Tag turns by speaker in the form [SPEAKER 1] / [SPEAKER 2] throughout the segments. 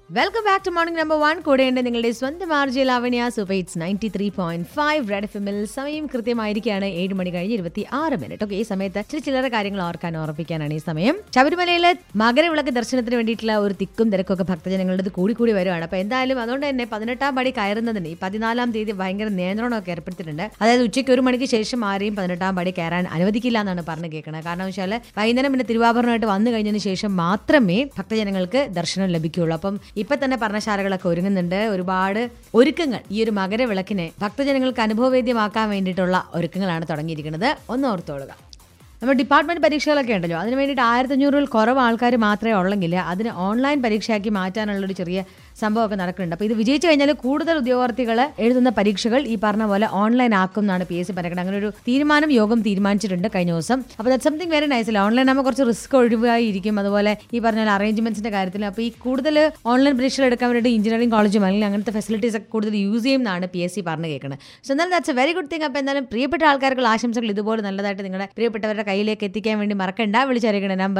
[SPEAKER 1] Welcome back to morning number 1. കൂടെയുണ്ട് നിങ്ങളുടെ സ്വന്തം RJ Lavanya. Super hits 93.5 red എഫ്എമ്മിൽ സമയം കൃത്യമായിരിക്കുകയാണ് 7 മണി കഴിഞ്ഞ് 26 മിനിറ്റ്. ഓക്കെ, ഈ സമയത്ത് ചില കാര്യങ്ങൾ ഓർപ്പിക്കാനാണ് ഈ സമയം. ശബരിമലയിലെ മകരവിളക്ക് ദർശനത്തിന് വേണ്ടിയിട്ടുള്ള ഒരു തിക്കും തിരക്കൊക്കെ ഭക്തജനങ്ങളുടെ കൂടി വരുവാണ്. അപ്പൊ എന്തായാലും അതുകൊണ്ട് തന്നെ 18ാം പടി കയറുന്നതിന് ഈ 14ാം തീയതി ഭയങ്കര നിയന്ത്രണമൊക്കെ ഏർപ്പെടുത്തിയിട്ടുണ്ട്. അതായത് ഉച്ചയ്ക്ക് 1 മണിക്ക് ശേഷം ആരെയും 18ാം പടി കയറാൻ അനുവദിക്കില്ല എന്നാണ് പറഞ്ഞു കേൾക്കുന്നത്. കാരണം വെച്ചാൽ വൈകുന്നേരം പിന്നെ തിരുവാഭരണമായിട്ട് വന്നു കഴിഞ്ഞതിന് ശേഷം മാത്രമേ ഭക്തജനങ്ങൾക്ക് ദർശനം ലഭിക്കുകയുള്ളൂ. അപ്പം ഇപ്പൊ തന്നെ പർണശാലകളൊക്കെ ഒരുങ്ങുന്നുണ്ട്. ഒരുപാട് ഒരുക്കങ്ങൾ ഈ ഒരു മകരവിളക്കിനെ ഭക്തജനങ്ങൾക്ക് അനുഭവവേദ്യമാക്കാൻ വേണ്ടിയിട്ടുള്ള ഒരുക്കങ്ങളാണ് തുടങ്ങിയിരിക്കുന്നത്. ഒന്ന് ഓർത്തോളുക. നമ്മുടെ ഡിപ്പാർട്ട്മെന്റ് പരീക്ഷകളൊക്കെ ഉണ്ടല്ലോ, അതിന് വേണ്ടിയിട്ട് 1500 കുറവ് ആൾക്കാർ മാത്രമേ ഉള്ളെങ്കിൽ അതിന് ഓൺലൈൻ പരീക്ഷയാക്കി മാറ്റാനുള്ളൊരു ചെറിയ സംഭവമൊക്കെ നടക്കുന്നുണ്ട്. അപ്പോൾ ഇത് വിജയിച്ചു കഴിഞ്ഞാൽ കൂടുതൽ ഉദ്യോഗാർത്ഥികൾ എഴുതുന്ന പരീക്ഷകൾ ഈ പറഞ്ഞ പോലെ ഓൺലൈൻ ആക്കും എന്നാണ് PSC പറയുന്നത്. അങ്ങനെ ഒരു യോഗം തീരുമാനിച്ചിട്ടുണ്ട് കഴിഞ്ഞ ദിവസം. അപ്പോൾ ദാറ്റ് സംതിങ് വെരി നൈസ് അല്ല. ഓൺലൈൻ ആകുമ്പോൾ കുറച്ച് റിസ്ക് ഒഴിവായിരിക്കും. അതുപോലെ ഈ പറഞ്ഞ അറേഞ്ച്മെന്റ്സിന്റെ കാര്യത്തിൽ അപ്പോൾ ഈ കൂടുതൽ ഓൺലൈൻ പരീക്ഷകൾ എടുക്കാൻ വേണ്ടിയിട്ട് എഞ്ചിനീയറിംഗ് കോളേജും അല്ലെങ്കിൽ അങ്ങനത്തെ ഫെസിലിറ്റീസ് ഒക്കെ കൂടുതൽ യൂസ് ചെയ്യുമെന്നാണ് PSC പറഞ്ഞു കേൾക്കുന്നത്. സോ എന്നാലും that's a very good thing. അപ്പോൾ എന്തായാലും പ്രിയപ്പെട്ട ആൾക്കാർക്കുള്ള ആശംസകൾ ഇതുപോലെ നല്ലതായിട്ട് നിങ്ങളുടെ പ്രിയപ്പെട്ടവരുടെ കയ്യിലേക്ക് എത്തിക്കാൻ വേണ്ടി മറക്കണ്ട. വിളിച്ചറിയിക്കണം. നമ്പർ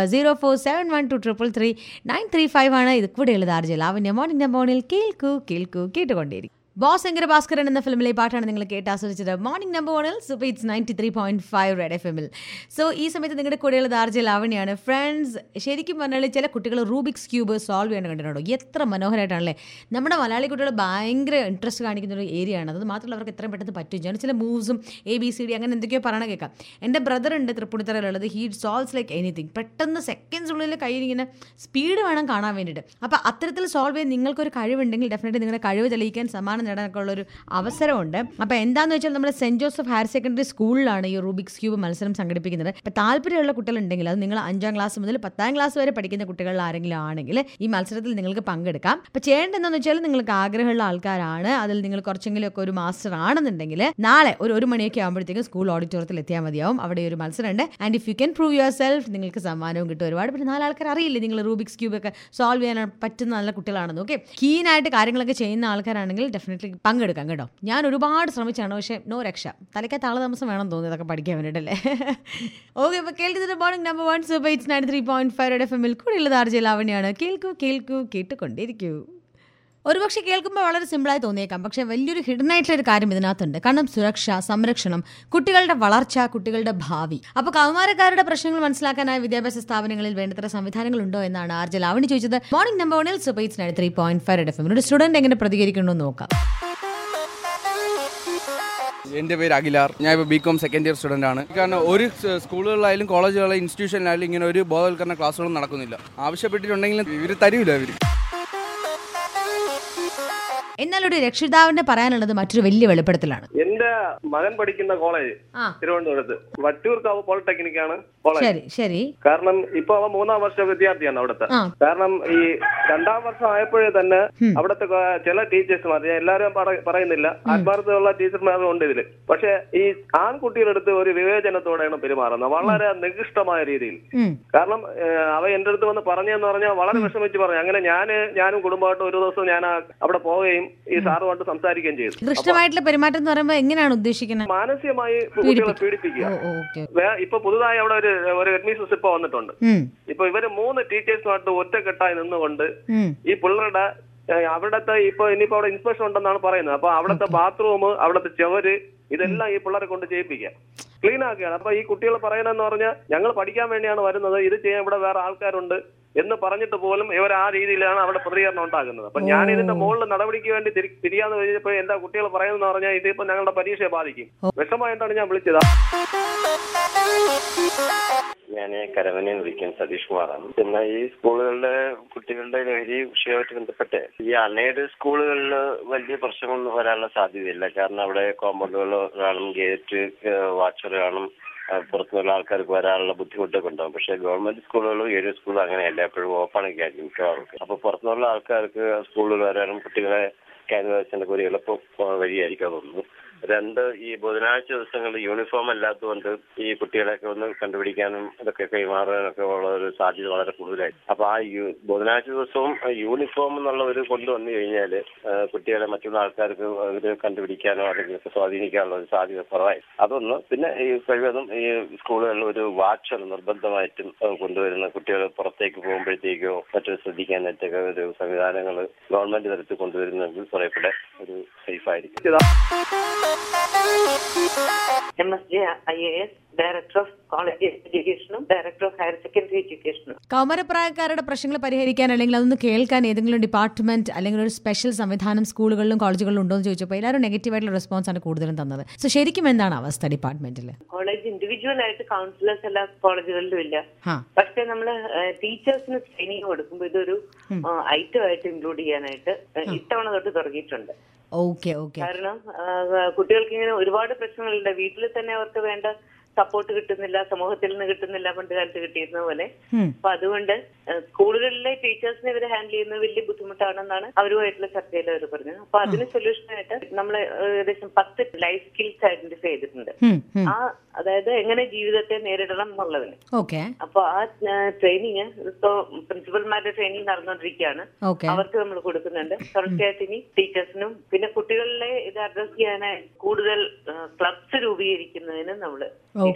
[SPEAKER 1] 0471233935 ആണ്. ഇത് കൂടെയുള്ളത് ആർജെ ലാവണ്യ. മോർണിംഗ് നമ്പറിൽ കേട്ടുകൊണ്ടേയിരിക്കും. ബോസ് എങ്കര ഭാസ്കരൻ എന്ന ഫിലിമിലെ പാട്ടാണ് നിങ്ങൾ കേട്ട് ആസ്വദിച്ചത്. Morning number 1 super hits 93.5 red എഫ്എമ്മിൽ. സോ ഈ സമയത്ത് നിങ്ങളുടെ കൂടെയുള്ള ആർജെ ലാവണ്യാണ്. ഫ്രണ്ട്സ്, ശരിക്കും പറഞ്ഞാൽ ചില കുട്ടികൾ റൂബിക്സ് ക്യൂബ് സോൾവ് ചെയ്യാൻ കണ്ടിട്ടുണ്ടോ? എത്ര മനോഹരമായിട്ടാണല്ലേ. നമ്മുടെ മലയാളി കുട്ടികൾ ഭയങ്കര ഇൻട്രസ്റ്റ് കാണിക്കുന്ന ഒരു ഏരിയ ആണ്. അത് മാത്രമല്ല അവർക്ക് എത്രയും പെട്ടെന്ന് പറ്റും ചെയ്യണം. ചില മൂവ്സും ABCD അങ്ങനെ എന്തൊക്കെയോ പറയണ കേൾക്കാം. എൻ്റെ ബ്രദർ ഉണ്ട് തൃപ്പൂണിത്തറയിലുള്ളത്. He solves like anything. പെട്ടെന്ന് സെക്കൻഡ്സിനുള്ളിൽ കയ്യിലിങ്ങനെ സ്പീഡ് വേണം കാണാൻ വേണ്ടിയിട്ട്. അപ്പോൾ അത്തരത്തിൽ സോൾവ് ചെയ്യാൻ നിങ്ങൾക്കൊരു കഴിവുണ്ടെങ്കിൽ ഡെഫിനറ്റ്ലി നിങ്ങളുടെ കഴിവ് തെളിയിക്കാൻ സമ്മാനം നേടാനൊക്കെ ഉള്ളൊരു അവസരമുണ്ട്. അപ്പോൾ എന്താണെന്ന് വെച്ചാൽ നമ്മുടെ സെൻറ് ജോസഫ് ഹയർ സെക്കൻഡറി സ്കൂളിലാണ് ഈ റൂബിക്സ് ക്യൂബ് മത്സരം സംഘടിപ്പിക്കുന്നത്. അപ്പോൾ താല്പര്യമുള്ള കുട്ടികളുണ്ടെങ്കിൽ അത് നിങ്ങൾ 5ാം ക്ലാസ് മുതൽ 10ാം ക്ലാസ് വരെ പഠിക്കുന്ന കുട്ടികളിൽ ആരെങ്കിലും ആണെങ്കിൽ ഈ മത്സരത്തിൽ നിങ്ങൾക്ക് പങ്കെടുക്കാം. അപ്പോൾ ചെയ്യേണ്ടത് എന്താണെന്ന് വെച്ചാൽ നിങ്ങൾക്ക് ആഗ്രഹമുള്ള ആൾക്കാരാണ്, അതിൽ നിങ്ങൾ കുറച്ചെങ്കിലും ഒക്കെ ഒരു മാസ്റ്റർ ആണെന്നുണ്ടെങ്കിൽ നാളെ ഒരു 1 മണിയൊക്കെ ആകുമ്പോഴത്തേക്കും സ്കൂൾ ഓഡിറ്റോറിയത്തിൽ എത്തിയാൽ മതിയാവും. അവിടെ ഒരു മത്സരമുണ്ട്. And if you can prove yourself നിങ്ങൾക്ക് സമ്മാനവും കിട്ടും. ഒരുപാട് പിന്നെ 4 ആൾക്കാർ അറിയില്ലേ നിങ്ങൾ റൂബിക്സ് ക്യൂബ് ഒക്കെ സോൾവ് ചെയ്യാൻ പറ്റുന്ന നല്ല കുട്ടികളാണെന്ന്. ഓക്കെ, കീനായിട്ട് കാര്യങ്ങളൊക്കെ ചെയ്യുന്ന ആൾക്കാരാണെങ്കിൽ ഡെഫിനറ്റ്ലി പങ്കെടുക്കാം കേട്ടോ. ഞാൻ ഒരുപാട് ശ്രമിച്ചാണ്, പക്ഷേ നോ രക്ഷ. തലയ്ക്കകത്ത് താമസം വേണം തോന്നി ഇതൊക്കെ പഠിക്കാൻ വേണ്ടിയിട്ടല്ലേ. ഓക്കെ, അപ്പോൾ കേൾക്കുന്നത് morning number 1 super hits 93.5 red എഫ്എമ്മിൽ കൂടെയുള്ളത് ആർജെ ലാവണ്യാണ്. കേൾക്കൂ കേട്ടുകൊണ്ടിരിക്കൂ. ഒരുപക്ഷെ കേൾക്കുമ്പോൾ വളരെ സിമ്പിളായി തോന്നിയേക്കാം, പക്ഷേ വലിയൊരു ഹിഡൻ ആയിട്ടുള്ള ഒരു കാര്യം ഇതിനകത്തുണ്ട്. കാരണം സുരക്ഷ, സംരക്ഷണം, കുട്ടികളുടെ വളർച്ച, കുട്ടികളുടെ ഭാവി. അപ്പോൾ കൗമാരക്കാരുടെ പ്രശ്നങ്ങൾ മനസ്സിലാക്കാനായി വിദ്യാഭ്യാസ സ്ഥാപനങ്ങളിൽ വേണ്ടത്ര സംവിധാനങ്ങളുണ്ടോ എന്നാണ് ആർജെ ലാവണ്യ ചോദിച്ചത്. Morning number 1 super hits 93.5 red FM. ഒരു സ്റ്റുഡന്റ് എങ്ങനെ പ്രതികരിക്കണമെന്ന് നോക്കാം.
[SPEAKER 2] എൻ്റെ പേര് അഖിലാർ. ഞാൻ ഇപ്പോൾ BCom സെക്കൻഡ് ഇയർ സ്റ്റുഡൻ്റ് ആണ്. കാരണം ഒരു സ്കൂളുകളിലായാലും കോളേജുകളിലായാലും ഇൻസ്റ്റിറ്റ്യൂഷനിലായാലും ഇങ്ങനെ ഒരു ബോധവൽക്കരണ ക്ലാസ്സുകളും നടക്കുന്നില്ല. ആവശ്യപ്പെട്ടിട്ടുണ്ടെങ്കിലും ഇവർ തരൂല.
[SPEAKER 1] എന്നാൽ ഒരു രക്ഷിതാവിന്റെ പറയാനുള്ളത് മറ്റൊരു വലിയ വെളിപ്പെടുത്തലാണ്.
[SPEAKER 3] എന്റെ മകൻ പഠിക്കുന്ന കോളേജ് തിരുവനന്തപുരത്ത് വട്ടിയൂർക്കാവ് പോളിടെക്നിക് ആണ് കോളേജ്. ശരി. കാരണം ഇപ്പൊ അവൻ 3ാം വർഷ വിദ്യാർത്ഥിയാണ് അവിടുത്തെ. കാരണം ഈ 2ാം വർഷം ആയപ്പോഴേ തന്നെ അവിടുത്തെ ചില ടീച്ചേഴ്സ്മാർ, എല്ലാവരും പറയുന്നില്ല, ആത്മാർത്ഥമുള്ള ടീച്ചർമാരും ഉണ്ട് ഇതില്. പക്ഷെ ഈ ആൺകുട്ടികളെടുത്ത് ഒരു വിവേചനത്തോടെയാണ് പെരുമാറുന്നത്, വളരെ നികൃഷ്ടമായ രീതിയിൽ. കാരണം അവ എന്റെ അടുത്ത് വന്ന് പറഞ്ഞെന്ന് പറഞ്ഞാൽ വളരെ വിഷമിച്ച് പറഞ്ഞു. അങ്ങനെ ഞാനും കുടുംബമായിട്ട് ഒരു ദിവസം ഞാൻ അവിടെ പോവുകയും ഈ സാറുമായിട്ട് സംസാരിക്കുകയും ചെയ്തു.
[SPEAKER 1] ദൃഷ്ടമായിട്ടുള്ള പെരുമാറ്റം എന്ന് പറയുമ്പോൾ എങ്ങനെയാണ് ഉദ്ദേശിക്കുന്നത്?
[SPEAKER 3] മാനസികമായി കുട്ടികളെ പീഡിപ്പിക്കുക. ഇപ്പൊ പുതുതായി അവിടെ ഒരു അഡ്മിഷൻസ് ഇപ്പൊ വന്നിട്ടുണ്ട്. ഇപ്പൊ ഇവര് 3 ടീച്ചേഴ്സുമായിട്ട് ഒറ്റക്കെട്ടായി നിന്നുകൊണ്ട് ഈ പിള്ളേരുടെ അവിടത്തെ ഇനിയിപ്പോ അവിടെ ഇൻസ്പെക്ഷൻ ഉണ്ടെന്നാണ് പറയുന്നത്. അപ്പൊ അവിടുത്തെ ബാത്റൂം, അവിടുത്തെ ചുവര്, ഇതെല്ലാം ഈ പിള്ളേരെ കൊണ്ട് ചെയ്യിപ്പിക്കുക, ക്ലീൻ ആക്കുകയാണ്. അപ്പൊ ഈ കുട്ടികൾ പറയണെന്ന് പറഞ്ഞാൽ ഞങ്ങൾ പഠിക്കാൻ വേണ്ടിയാണ് വരുന്നത്, ഇത് ചെയ്യാൻ ഇവിടെ വേറെ ആൾക്കാരുണ്ട് എന്ന് പറഞ്ഞിട്ട് പോലും ഇവർ ആ രീതിയിലാണ് അവിടെ പ്രതികരണം ഉണ്ടാകുന്നത്. അപ്പൊ ഞാൻ ഇതിന്റെ മുകളിൽ നടപടിക്ക് വേണ്ടി തിരിയാന്ന് വെച്ചപ്പോ എന്താ കുട്ടികൾ പറയുന്നതെന്ന് പറഞ്ഞാൽ ഇതിപ്പോ ഞങ്ങളുടെ പരീക്ഷയെ ബാധിക്കും. വിഷമമായിട്ടാണ് ഞാൻ വിളിച്ചത്.
[SPEAKER 4] ഞാൻ കരവനയിൽ വിളിക്കാൻ സതീഷ് കുമാറാണ്. പിന്നെ ഈ സ്കൂളുകളിലെ കുട്ടികളുടെ ലഹരി വിഷയമായിട്ട് ബന്ധപ്പെട്ട് ഈ അൺഎയ്ഡ് സ്കൂളുകളിൽ വലിയ പ്രശ്നങ്ങളൊന്നും വരാനുള്ള സാധ്യതയില്ല. കാരണം അവിടെ കോമ്പൗണ്ടുകൾ കാണും, ഗേറ്റ് വാച്ചർ കാണും, പുറത്തുനിന്നുള്ള ആൾക്കാർക്ക് വരാനുള്ള ബുദ്ധിമുട്ടൊക്കെ ഉണ്ടാവും. പക്ഷെ ഗവൺമെന്റ് സ്കൂളുകളും ഏരിയ സ്കൂളും അങ്ങനെയല്ല, എപ്പോഴും ഓപ്പണൊക്കെ ആയിരിക്കും മിക്കവാറും. അപ്പൊ പുറത്തുനിന്നുള്ള ആൾക്കാർക്ക് സ്കൂളിൽ വരാനും കുട്ടികളെ ക്യാൻവാസിന്റെ ഒരു എളുപ്പം വഴിയായിരിക്കും തോന്നുന്നു. രണ്ട്, ഈ ബുധനാഴ്ച ദിവസങ്ങളിൽ യൂണിഫോം അല്ലാത്തതുകൊണ്ട് ഈ കുട്ടികളെയൊക്കെ ഒന്ന് കണ്ടുപിടിക്കാനും ഇതൊക്കെ കൈമാറാനൊക്കെ ഉള്ള ഒരു സാധ്യത വളരെ കൂടുതലായി. അപ്പൊ ആ ബുധനാഴ്ച ദിവസവും യൂണിഫോം എന്നുള്ള ഒരു കൊണ്ടുവന്നു കഴിഞ്ഞാൽ കുട്ടികളെ മറ്റുള്ള ആൾക്കാർക്ക് ഇത് കണ്ടുപിടിക്കാനോ അല്ലെങ്കിൽ സ്വാധീനിക്കാനുള്ള ഒരു സാധ്യത കുറവായി. അതൊന്ന്. പിന്നെ ഈ കഴിവതും ഈ സ്കൂളുകളിൽ ഒരു വാച്ച് നിർബന്ധമായിട്ടും കൊണ്ടുവരുന്ന കുട്ടികൾ പുറത്തേക്ക് പോകുമ്പോഴത്തേക്കോ മറ്റു ശ്രദ്ധിക്കാനായിട്ടൊക്കെ ഒരു സംവിധാനങ്ങൾ ഗവൺമെന്റ് തലത്തിൽ കൊണ്ടുവരുന്നെങ്കിൽ കുറെ കൂടെ ഒരു സേഫ് ആയിരിക്കും.
[SPEAKER 5] MSJ IAS, director of college എഡ്യൂക്കേഷനും ഡയറക്ടർ ഓഫ് ഹയർ സെക്കൻഡറി എഡ്യൂക്കേഷനും.
[SPEAKER 1] കൗമാരപ്രായക്കാരുടെ പ്രശ്നങ്ങൾ പരിഹരിക്കാൻ അല്ലെങ്കിൽ അതൊന്ന് കേൾക്കാൻ ഏതെങ്കിലും ഡിപ്പാർട്ട്മെന്റ് അല്ലെങ്കിൽ ഒരു സ്പെഷ്യൽ സംവിധാനം സ്കൂളുകളിലും കോളേജുകളിലും ഉണ്ടോ എന്ന് ചോദിച്ചപ്പോൾ എല്ലാവരും നെഗറ്റീവായിട്ടുള്ള റെസ്പോൺസ് ആണ് കൂടുതലും തന്നത്. സോ ശരിക്കും എന്താണ് അവസ്ഥ ഡിപ്പാർട്ട്മെന്റിൽ?
[SPEAKER 5] കോളേജ് ഇൻഡിവിജ്വൽ ആയിട്ട് കൗൺസിലേഴ്സ് എല്ലാ കോളേജുകളിലും ഇല്ല. പക്ഷെ നമ്മള് ടീച്ചേഴ്സിന് ട്രെയിനിങ് കൊടുക്കുമ്പോൾ ഇതൊരു ഐറ്റം ആയിട്ട് ഇൻക്ലൂഡ് ചെയ്യാനായിട്ട് ഇത്തവണ തൊട്ട് തുടങ്ങിയിട്ടുണ്ട്. കാരണം കുട്ടികൾക്ക് ഇങ്ങനെ ഒരുപാട് പ്രശ്നങ്ങളുണ്ട്. വീട്ടിൽ തന്നെ അവർക്ക് വേണ്ട സപ്പോർട്ട് കിട്ടുന്നില്ല, സമൂഹത്തിൽ നിന്ന് കിട്ടുന്നില്ല, പണ്ട് കാലത്ത് കിട്ടിയിരുന്ന പോലെ. അപ്പൊ അതുകൊണ്ട് സ്കൂളുകളിലെ ടീച്ചേഴ്സിനെ ഇവരെ ഹാൻഡിൽ ചെയ്യുന്നത് വലിയ ബുദ്ധിമുട്ടാണെന്നാണ് അവരുമായിട്ടുള്ള ചർച്ചയിൽ അവർ പറഞ്ഞത്. അപ്പൊ അതിന് സൊല്യൂഷനായിട്ട് നമ്മൾ ഏകദേശം 10 ലൈഫ് സ്കിൽസ് ഐഡന്റിഫൈ ചെയ്തിട്ടുണ്ട്. അതായത് എങ്ങനെ ജീവിതത്തെ നേരിടണം എന്നുള്ളതിന്. അപ്പൊ ആ ട്രെയിനിങ് ഇപ്പൊ പ്രിൻസിപ്പൽമാരുടെ ട്രെയിനിങ് നടന്നുകൊണ്ടിരിക്കുകയാണ്. അവർക്ക് നമ്മൾ കൊടുക്കുന്നുണ്ട്. തുടർച്ചയായിട്ട് ഇനി ടീച്ചേഴ്സിനും പിന്നെ കുട്ടികളിലെ ഇത് അഡ്രസ് ചെയ്യാനായി കൂടുതൽ ക്ലബ്സ് രൂപീകരിക്കുന്നതിന് നമ്മള്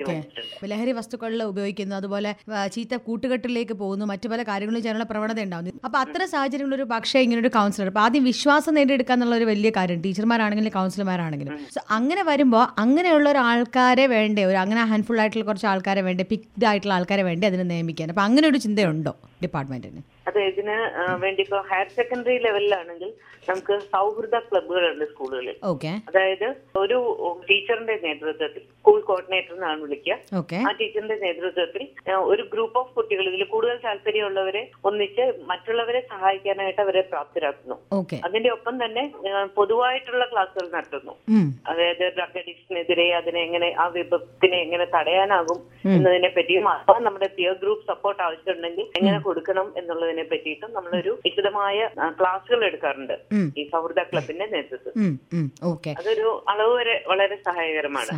[SPEAKER 1] ലഹരി വസ്തുക്കളിൽ ഉപയോഗിക്കുന്നു, അതുപോലെ ചീത്ത കൂട്ടുകെട്ടിലേക്ക് പോകുന്നു, മറ്റു പല കാര്യങ്ങളും ചെയ്യാനുള്ള പ്രവണത ഉണ്ടാകുന്നു. അപ്പൊ അത്തരം സാഹചര്യങ്ങളിൽ ഒരു പക്ഷേ ഇങ്ങനെ ഒരു കൗൺസിലർ അപ്പൊ ആദ്യം വിശ്വാസം നേടിയെടുക്കുക എന്നുള്ള ഒരു വലിയ കാര്യം, ടീച്ചർമാരാണെങ്കിലും കൗൺസിലർമാരാണെങ്കിലും. സോ അങ്ങനെ വരുമ്പോൾ അങ്ങനെയുള്ള ഒരു ആൾക്കാരെ വേണ്ടേ, ഒരു അങ്ങനെ ഹാൻഡ്ഫുൾ ആയിട്ടുള്ള കുറച്ച് ആൾക്കാരെ വേണ്ടേ, പിക്ഡ് ആയിട്ടുള്ള ആൾക്കാരെ വേണ്ടേ അതിനെ നിയമിക്കാൻ? അപ്പൊ അങ്ങനെ ഒരു ചിന്തയുണ്ടോ ഡിപ്പാർട്ട്മെന്റിന്?
[SPEAKER 5] അതെ, ഇതിന് വേണ്ടി ഇപ്പൊ ഹയർ സെക്കൻഡറി ലെവലിലാണെങ്കിൽ നമുക്ക് സൗഹൃദ ക്ലബ്ബുകളുണ്ട് സ്കൂളുകളിൽ. അതായത് ഒരു ടീച്ചറിന്റെ നേതൃത്വത്തിൽ, സ്കൂൾ കോർഡിനേറ്റർ എന്നാണ് വിളിക്കുക, ആ ടീച്ചറിന്റെ നേതൃത്വത്തിൽ ഒരു ഗ്രൂപ്പ് ഓഫ് കുട്ടികൾ, ഇതിൽ കൂടുതൽ താല്പര്യമുള്ളവരെ ഒന്നിച്ച് മറ്റുള്ളവരെ സഹായിക്കാനായിട്ട് അവരെ പ്രാപ്തരാക്കുന്നു. അതിന്റെ ഒപ്പം തന്നെ പൊതുവായിട്ടുള്ള ക്ലാസുകൾ നടത്തുന്നു. അതായത് ഡ്രഗ് അഡിക്ഷനെതിരെ അതിനെ എങ്ങനെ, ആ വിപത്തിനെ എങ്ങനെ തടയാനാകും എന്നതിനെ പറ്റിയും, നമ്മുടെ പിയർ ഗ്രൂപ്പ് സപ്പോർട്ട് ആവശ്യമുണ്ടെങ്കിൽ എങ്ങനെ കൊടുക്കണം എന്നുള്ളതിനെ പറ്റിയിട്ടും നമ്മളൊരു വിശദമായ ക്ലാസുകൾ എടുക്കാറുണ്ട് ഈ സൗഹൃദ ക്ലബിന്റെ നേതൃത്വം. അതൊരു അളവ് വരെ വളരെ സഹായകരമാണ്.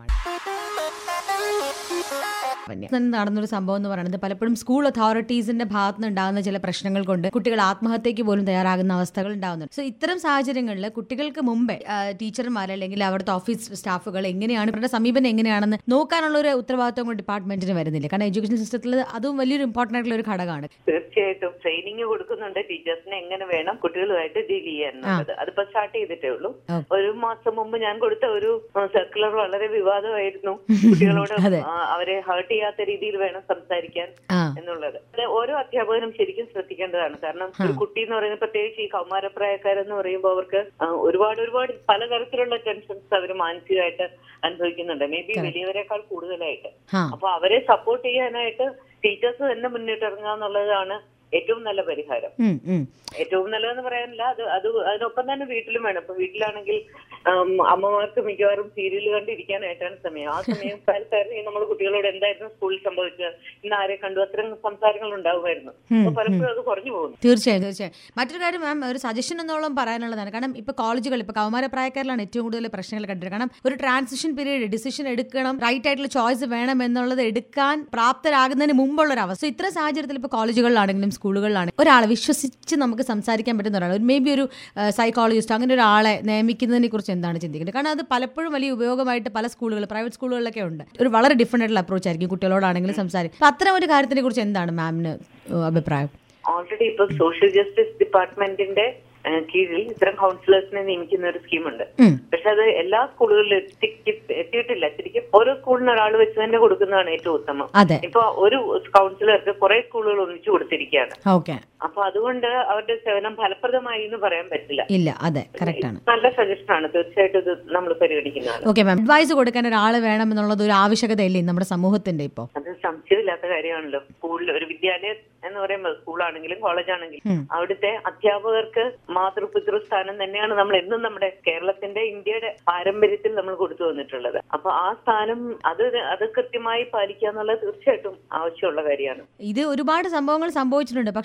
[SPEAKER 1] നടന്നൊരു സംഭവം എന്ന് പറയുന്നത് പലപ്പോഴും സ്കൂൾ അതോറിറ്റീസിന്റെ ഭാഗത്ത് നിന്ന് ഉണ്ടാകുന്ന ചില പ്രശ്നങ്ങൾ കൊണ്ട് കുട്ടികൾ ആത്മഹത്യക്ക് പോലും തയ്യാറാകുന്ന അവസ്ഥകൾ ഉണ്ടാകുന്നുണ്ട്. സോ ഇത്തരം സാഹചര്യങ്ങളിൽ കുട്ടികൾക്ക് മുമ്പേ ടീച്ചർമാർ അല്ലെങ്കിൽ അവിടുത്തെ ഓഫീസ് സ്റ്റാഫുകൾ എങ്ങനെയാണ്, ഇവരുടെ സമീപനം എങ്ങനെയാണെന്ന് നോക്കാനുള്ള ഒരു ഉത്തരവാദിത്വം കൊണ്ട് ഡിപ്പാർട്ട്മെന്റിന് വരുന്നില്ല. കാരണം എഡ്യൂക്കേഷൻ സിസ്റ്റത്തിൽ അതും വലിയൊരു ഇമ്പോർട്ടന്റ് ആയിട്ടുള്ള ഒരു ഘടകമാണ്.
[SPEAKER 5] തീർച്ചയായിട്ടും ട്രെയിനിങ് കൊടുക്കുന്നുണ്ട് ടീച്ചേഴ്സിനെ എങ്ങനെ വേണം കുട്ടികളുമായിട്ട് ഡീൽ ചെയ്യാൻ എന്നുള്ളത്. അതിപ്പോ സ്റ്റാർട്ട് ചെയ്തിട്ടേ ഉള്ളൂ. ഒരു മാസം മുമ്പ് ഞാൻ കൊടുത്ത ഒരു സർക്കുലർ വളരെ വിവാദമായിരുന്നു. കുട്ടികളോട് അവരെ ഹേർട്ട് ചെയ്യാത്ത രീതിയിൽ വേണം സംസാരിക്കാൻ എന്നുള്ളത്. ഓരോ അധ്യാപകനും ശരിക്കും ശ്രദ്ധിക്കേണ്ടതാണ്. കാരണം ഒരു കുട്ടി എന്ന് പറയുന്നത്, പ്രത്യേകിച്ച് ഈ കൗമാരപ്രായക്കാരെന്ന് പറയുമ്പോൾ അവർക്ക് ഒരുപാട് പലതരത്തിലുള്ള ടെൻഷൻസ് അവർ മാനസികമായിട്ട് അനുഭവിക്കുന്നുണ്ട്, മേ ബി വലിയവരെക്കാൾ കൂടുതലായിട്ട്. അപ്പൊ അവരെ സപ്പോർട്ട് ചെയ്യാനായിട്ട് ടീച്ചേഴ്സ് തന്നെ മുന്നിട്ടിറങ്ങുക എന്നുള്ളതാണ് ഏറ്റവും നല്ല പരിഹാരം. ഏറ്റവും നല്ലതെന്ന് പറയാനില്ല, അതിനൊപ്പം തന്നെ വീട്ടിലും വേണം. ഇപ്പൊ വീട്ടിലാണെങ്കിൽ അമ്മമാർക്ക് മിക്കവാറും സീരിയൽ കണ്ടിരിക്കാനായിട്ടാണ് സമയം. ആ സമയം കാലത്തായിരുന്നു നമ്മൾ കുട്ടികളോട് എന്തായിരുന്നു സ്കൂളിൽ സംഭവിച്ചത്, ഇന്ന് ആരെ കണ്ടു, അത്തരം സംസാരങ്ങൾ ഉണ്ടാവുമായിരുന്നു. അപ്പൊ പലപ്പോഴും അത് കുറഞ്ഞു പോകുന്നു.
[SPEAKER 1] തീർച്ചയായും. മറ്റൊരു കാര്യം മാം, ഒരു സജഷൻ എന്നോളം പറയാനുള്ളതാണ്. കാരണം ഇപ്പൊ കോളേജുകൾ, ഇപ്പൊ കൗമാരപ്രായക്കാരിലാണ് ഏറ്റവും കൂടുതൽ പ്രശ്നങ്ങൾ കണ്ടിട്ട്. കാരണം ഒരു ട്രാൻസിഷൻ പീരീഡ്, ഡിസിഷൻ എടുക്കണം, റൈറ്റ് ആയിട്ടുള്ള ചോയ്സ് വേണം എന്നുള്ളത് എടുക്കാൻ പ്രാപ്തരാകുന്നതിന് മുമ്പുള്ള ഒരു അവസ്ഥ. ഇത്ര സാഹചര്യത്തിൽ ഇപ്പൊ കോളേജുകളിലാണെങ്കിലും സ്കൂളുകളിലാണെങ്കിലും ഒരാളെ വിശ്വസിച്ച് നമുക്ക് സംസാരിക്കാൻ പറ്റുന്ന ഒരാൾ, മേ ബി ഒരു സൈക്കോളജിസ്റ്റ്, അങ്ങനെ ഒരാളെ നിയമിക്കുന്നതിനെ കുറിച്ച് എന്താണ് ചിന്തിക്കുന്നത്? കാരണം അത് പലപ്പോഴും വലിയ ഉപയോഗമായിട്ട് പല സ്കൂളുകൾ, പ്രൈവറ്റ് സ്കൂളുകളിലൊക്കെ ഉണ്ട്. ഒരു വളരെ ഡിഫറെന്റ് ആയിട്ടുള്ള അപ്രോച്ച് ആയിരിക്കും കുട്ടികളോടാണെങ്കിലും സംസാരിക്കും. അത്തരം ഒരു കാര്യത്തിനെ കുറിച്ച് എന്താണ് മാമിന് അഭിപ്രായം?
[SPEAKER 5] ഓൾറെഡി ഇപ്പൊ സോഷ്യൽ ജസ്റ്റിസ് ഡിപ്പാർട്ട്മെന്റിന്റെ കീഴിൽ ഇത്തരം കൗൺസിലേഴ്സിനെ നിയമിക്കുന്ന ഒരു സ്കീമുണ്ട്. പക്ഷെ അത് എല്ലാ സ്കൂളുകളിലും എത്തിയിട്ടില്ല. ശരിക്കും ഓരോ സ്കൂളിന് ഒരാൾ വെച്ച് തന്നെ കൊടുക്കുന്നതാണ് ഏറ്റവും ഉത്തമം. ഇപ്പൊ ഒരു കൗൺസിലർക്ക് കുറെ സ്കൂളുകൾ ഒന്നിച്ചു കൊടുത്തിരിക്കുകയാണ്. അപ്പൊ അതുകൊണ്ട് അവരുടെ സേവനം ഫലപ്രദമായി എന്ന് പറയാൻ പറ്റില്ല.
[SPEAKER 1] ഇല്ല, അതെ, കറക്റ്റ് ആണ്.
[SPEAKER 5] നല്ല സജഷൻ ആണ്, തീർച്ചയായിട്ടും ഇത് നമ്മൾ പരിഗണിക്കുന്നതാണ്.
[SPEAKER 1] ഓക്കെ മാം, അഡ്വൈസ് കൊടുക്കാൻ ഒരാൾ വേണം എന്നുള്ളത് ഒരു ആവശ്യകതയല്ലേ നമ്മുടെ സമൂഹത്തിന്റെ? ഇപ്പൊ
[SPEAKER 5] അത് സംശയമില്ലാത്ത കാര്യമാണല്ലോ. സ്കൂളിൽ ഒരു വിദ്യാലയം എന്ന് പറയുമ്പോൾ, സ്കൂളാണെങ്കിലും കോളേജാണെങ്കിലും, അവിടുത്തെ അധ്യാപകർക്ക് മാതൃപിതൃസ്ഥാനം തന്നെയാണ് നമ്മൾ എന്നും നമ്മുടെ കേരളത്തിന്റെ, ഇന്ത്യയുടെ പാരമ്പര്യത്തിൽ നമ്മൾ കൊടുത്തു വന്നിട്ടുള്ളത്. അപ്പൊ ആ സ്ഥാനം അത് കൃത്യമായി പാലിക്കുക എന്നുള്ളത് തീർച്ചയായിട്ടും ആവശ്യമുള്ള കാര്യമാണ്.
[SPEAKER 1] ഇത് ഒരുപാട് സംഭവങ്ങൾ സംഭവിച്ചിട്ടുണ്ട്. പക്ഷെ ഒരിക്കലും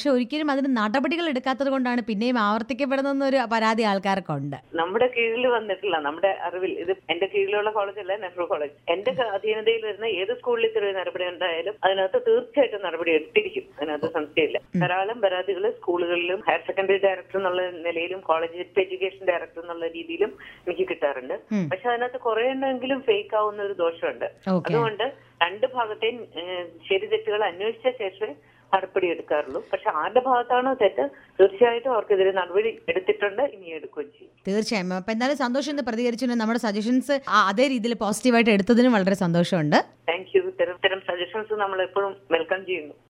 [SPEAKER 1] പക്ഷേങ്കിലും അതിന് നടപടികൾ എടുക്കാത്തത് കൊണ്ടാണ് പിന്നെയും ആവർത്തിക്കപ്പെടുന്നൊരു പരാതി ആൾക്കാർക്കുണ്ട്.
[SPEAKER 5] നമ്മുടെ കീഴിൽ വന്നിട്ടില്ല, നമ്മുടെ അറിവിൽ ഇത് എന്റെ കീഴിലുള്ള കോളേജല്ല, നെഹ്റു കോളേജ്. എന്റെ അധീനതയിൽ വരുന്ന ഏത് സ്കൂളിൽ ഇത്രയും നടപടി ഉണ്ടായാലും അതിനകത്ത് തീർച്ചയായിട്ടും നടപടി എടുത്തിരിക്കും, അതിനകത്ത് സംശയമില്ല. ധാരാളം പരാതികൾ സ്കൂളുകളിലും ഹയർ സെക്കൻഡറി ഡയറക്ടർ എന്നുള്ള നിലയിലും കോളേജ് എഡ്യൂക്കേഷൻ ഡയറക്ടർ എന്നുള്ള രീതിയിലും എനിക്ക് കിട്ടാറുണ്ട്. പക്ഷെ അതിനകത്ത് കുറെ എണ്ണമെങ്കിലും ഫേക്ക് ആവുന്ന ഒരു ദോഷമുണ്ട്. അതുകൊണ്ട് രണ്ട് ഭാഗത്തെയും ശരി തെറ്റുകൾ അന്വേഷിച്ച ശേഷമേ നടപടി എടുക്കാറുള്ളൂ. പക്ഷെ ആരുടെ ഭാഗത്താണോ തെറ്റ് തീർച്ചയായിട്ടും അവർക്കെതിരെ നടപടി എടുത്തിട്ടുണ്ട്, ഇനി എടുക്കുകയും ചെയ്യും.
[SPEAKER 1] തീർച്ചയായും. അപ്പൊ എന്തായാലും സന്തോഷം എന്ന് പ്രതികരിച്ചു. നമ്മുടെ സജഷൻസ് അതേ രീതിയിൽ പോസിറ്റീവായിട്ട് എടുത്തതിനും വളരെ സന്തോഷമുണ്ട്.
[SPEAKER 5] Thank you. ഇത്തരം സജഷൻസ് നമ്മൾ എപ്പോഴും വെൽക്കം ചെയ്യുന്നു.